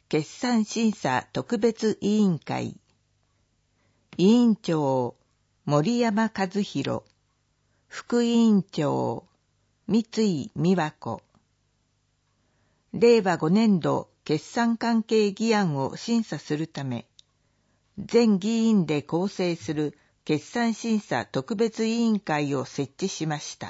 決算審査特別委員会委員長森山和弘、副委員長三井美和子。令和5年度決算関係議案を審査するため、全議員で構成する決算審査特別委員会を設置しました。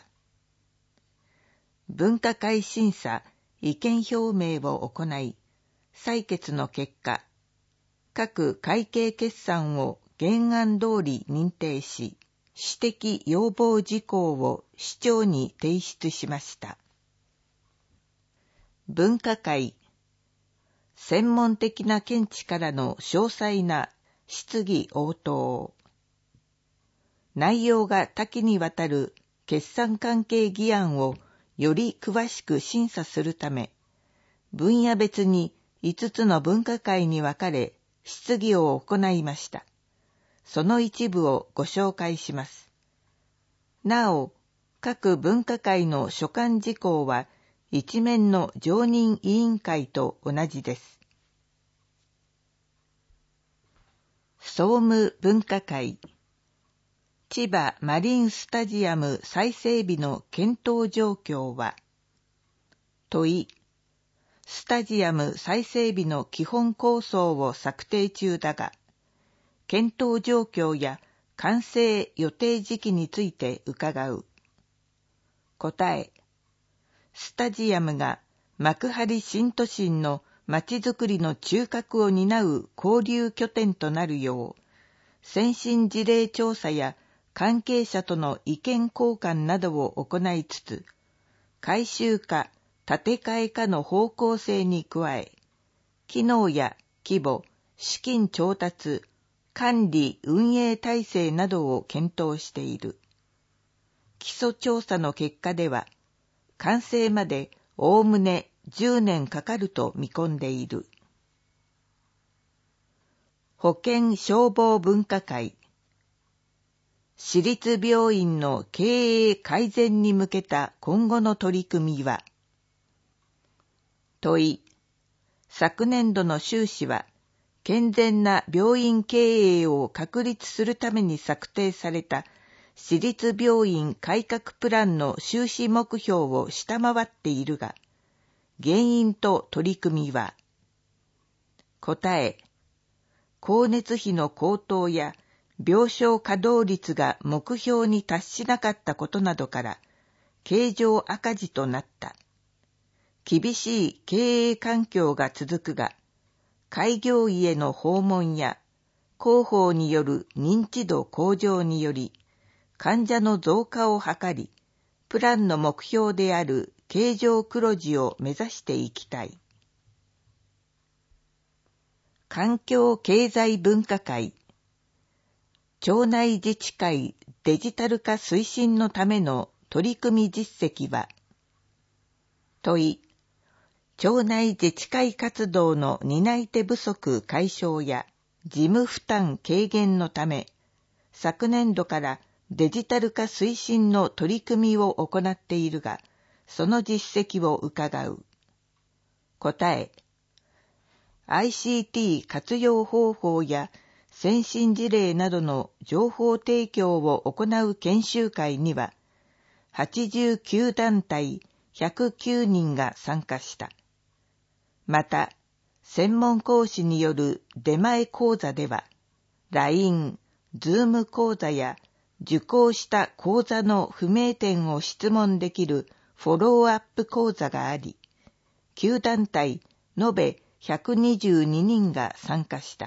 分科会審査意見表明を行い、採決の結果、各会計決算を原案通り認定し、指摘要望事項を市長に提出しました。分科会、専門的な見地からの詳細な質疑応答。内容が多岐にわたる決算関係議案をより詳しく審査するため、分野別に5つの分科会に分かれ、質疑を行いました。その一部をご紹介します。なお、各分科会の所管事項は、一面の常任委員会と同じです。総務分科会、千葉マリンスタジアム再整備の検討状況は、問い、スタジアム再整備の基本構想を策定中だが、検討状況や完成予定時期について伺う。答え、スタジアムが幕張新都心のまちづくりの中核を担う交流拠点となるよう、先進事例調査や関係者との意見交換などを行いつつ、改修か建て替えかの方向性に加え、機能や規模、資金調達、管理・運営体制などを検討している。基礎調査の結果では、完成までおおむね10年かかると見込んでいる。保健消防分科会、私立病院の経営改善に向けた今後の取り組みは、問い、昨年度の収支は、健全な病院経営を確立するために策定された私立病院改革プランの収支目標を下回っているが、原因と取り組みは、答え、光熱費の高騰や病床稼働率が目標に達しなかったことなどから、経常赤字となった。厳しい経営環境が続くが、開業医への訪問や広報による認知度向上により、患者の増加を図り、プランの目標である経常黒字を目指していきたい。環境経済分科会、町内自治会デジタル化推進のための取り組み実績は、問い、町内自治会活動の担い手不足解消や事務負担軽減のため、昨年度からデジタル化推進の取り組みを行っているが、その実績を伺う。答え、ICT 活用方法や先進事例などの情報提供を行う研修会には、89団体109人が参加した。また、専門講師による出前講座では、LINE、Zoom 講座や受講した講座の不明点を質問できるフォローアップ講座があり、9団体延べ122人が参加した。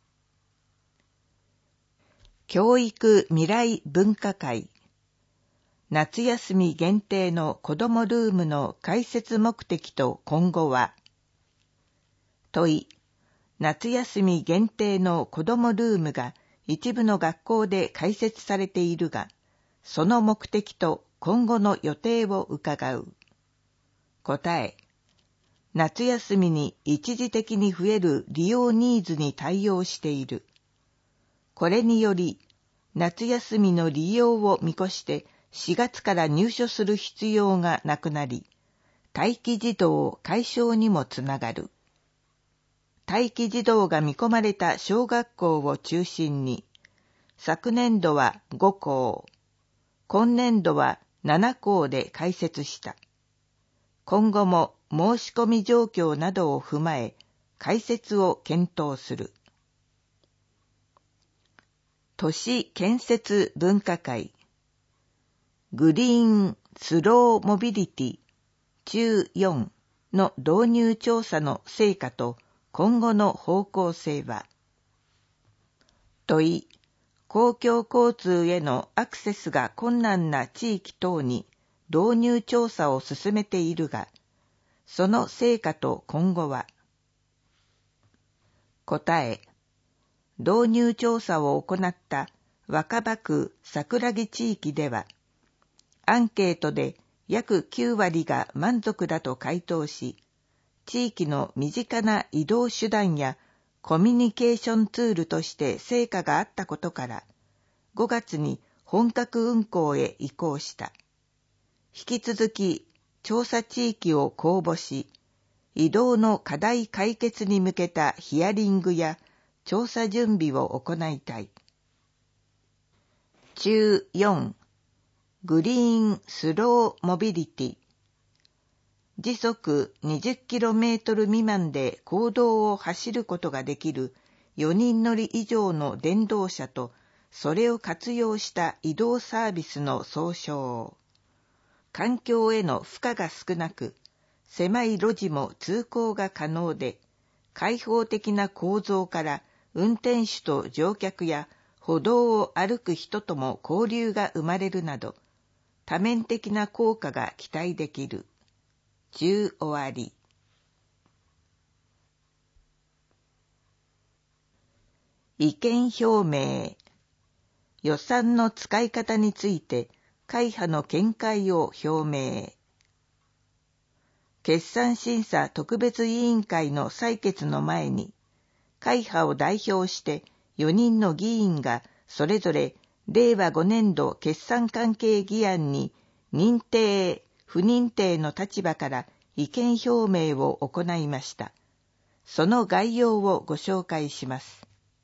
教育未来分科会、夏休み限定の子どもルームの開設目的と今後は、問い、夏休み限定の子どもルームが一部の学校で開設されているが、その目的と今後の予定を伺う。答え、夏休みに一時的に増える利用ニーズに対応している。これにより、夏休みの利用を見越して4月から入所する必要がなくなり、待機児童解消にもつながる。 待機児童が見込まれた小学校を中心に、昨年度は5校、今年度は7校で開設した。今後も申し込み状況などを踏まえ、開設を検討する。都市建設分科会、グリーンスローモビリティ中4の導入調査の成果と今後の方向性は、問い、公共交通へのアクセスが困難な地域等に導入調査を進めているが、その成果と今後は。答え、導入調査を行った若葉区桜木地域では、アンケートで約9割が満足だと回答し、地域の身近な移動手段やコミュニケーションツールとして成果があったことから、5月に本格運行へ移行した。引き続き調査地域を公募し、移動の課題解決に向けたヒアリングや調査準備を行いたい。中4、グリーンスローモビリティ。時速 20km 未満で公道を走ることができる4人乗り以上の電動車と、それを活用した移動サービスの総称。環境への負荷が少なく、狭い路地も通行が可能で、開放的な構造から運転手と乗客や歩道を歩く人とも交流が生まれるなど、多面的な効果が期待できる。終わり。意見表明。予算の使い方について会派の見解を表明。決算審査特別委員会の採決の前に、会派を代表して4人の議員がそれぞれ令和5年度決算関係議案に認定、不認定の立場から意見表明を行いました。その概要をご紹介します。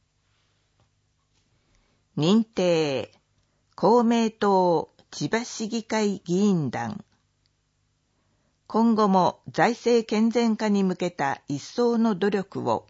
認定、公明党千葉市議会議員団。今後も財政健全化に向けた一層の努力を。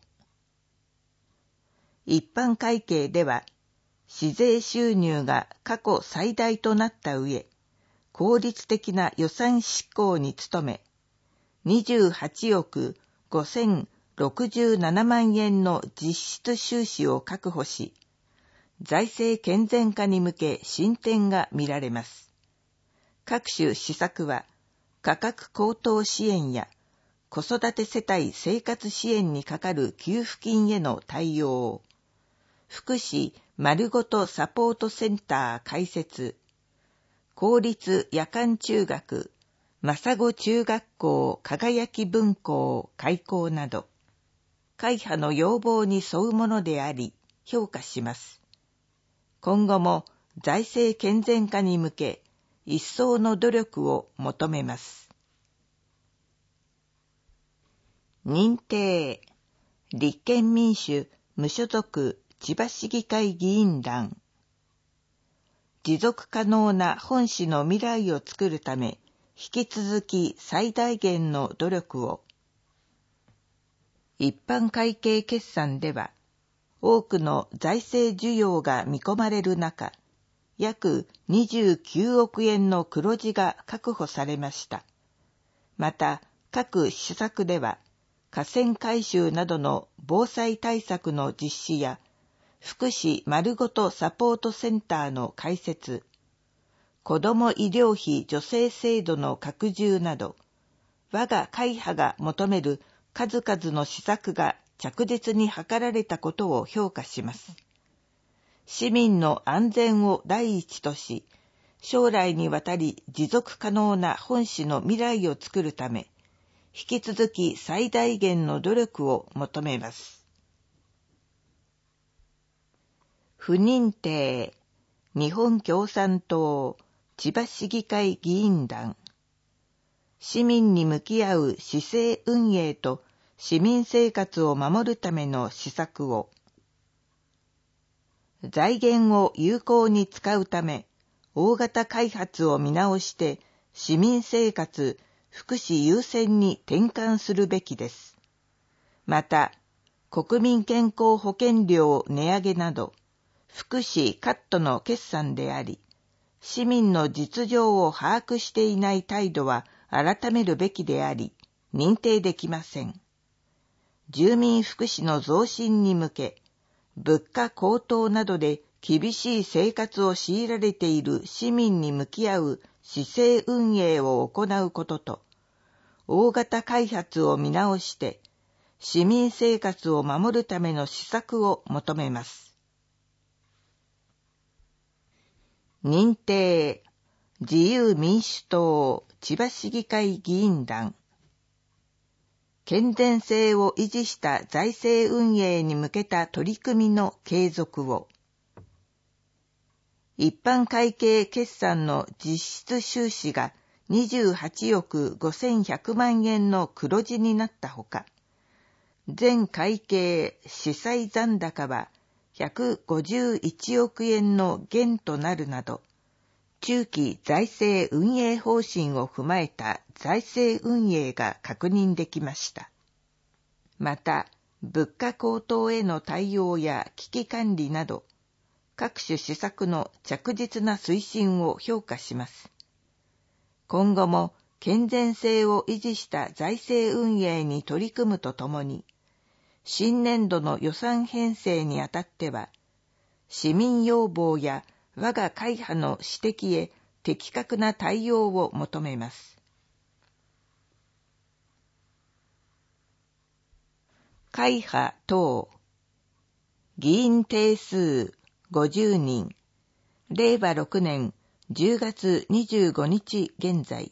一般会計では、市税収入が過去最大となった上、効率的な予算執行に努め、28億5067万円の実質収支を確保し、財政健全化に向け進展が見られます。各種施策は、価格高騰支援や子育て世帯生活支援にかかる給付金への対応、福祉まるごとサポートセンター開設、公立夜間中学、真子中学校輝き分校開校など、会派の要望に沿うものであり、評価します。今後も財政健全化に向け、一層の努力を求めます。認定、立憲民主無所属千葉市議会議員団。持続可能な本市の未来を作るため、引き続き最大限の努力を。一般会計決算では、多くの財政需要が見込まれる中、約29億円の黒字が確保されました。また、各施策では、河川改修などの防災対策の実施や、福祉まるごとサポートセンターの開設、子ども医療費助成制度の拡充など、我が会派が求める数々の施策が着実に図られたことを評価します。市民の安全を第一とし、将来にわたり持続可能な本市の未来を作るため、引き続き最大限の努力を求めます。不認定、日本共産党千葉市議会議員団。市民に向き合う市政運営と市民生活を守るための施策を、財源を有効に使うため、大型開発を見直して市民生活、福祉優先に転換するべきです。また、国民健康保険料値上げなど、福祉カットの決算であり、市民の実情を把握していない態度は改めるべきであり、認定できません。住民福祉の増進に向け、物価高騰などで厳しい生活を強いられている市民に向き合う市政運営を行うことと、大型開発を見直して市民生活を守るための施策を求めます。認定、自由民主党千葉市議会議員団。健全性を維持した財政運営に向けた取り組みの継続を。一般会計決算の実質収支が28億5100万円の黒字になったほか、全会計司債残高は151億円の減となるなど、中期財政運営方針を踏まえた財政運営が確認できました。また、物価高騰への対応や危機管理など、各種施策の着実な推進を評価します。今後も健全性を維持した財政運営に取り組むとともに、新年度の予算編成にあたっては、市民要望や我が会派の指摘へ的確な対応を求めます。会派等、議員定数50人、令和6年10月25日現在。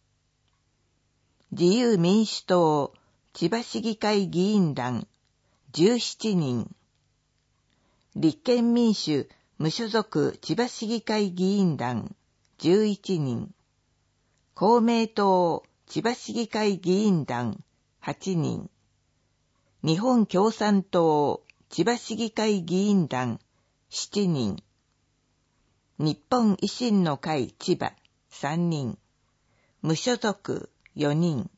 自由民主党千葉市議会議員団17人。立憲民主無所属千葉市議会議員団11人。公明党千葉市議会議員団8人。日本共産党千葉市議会議員団7人。日本維新の会千葉3人。無所属4人。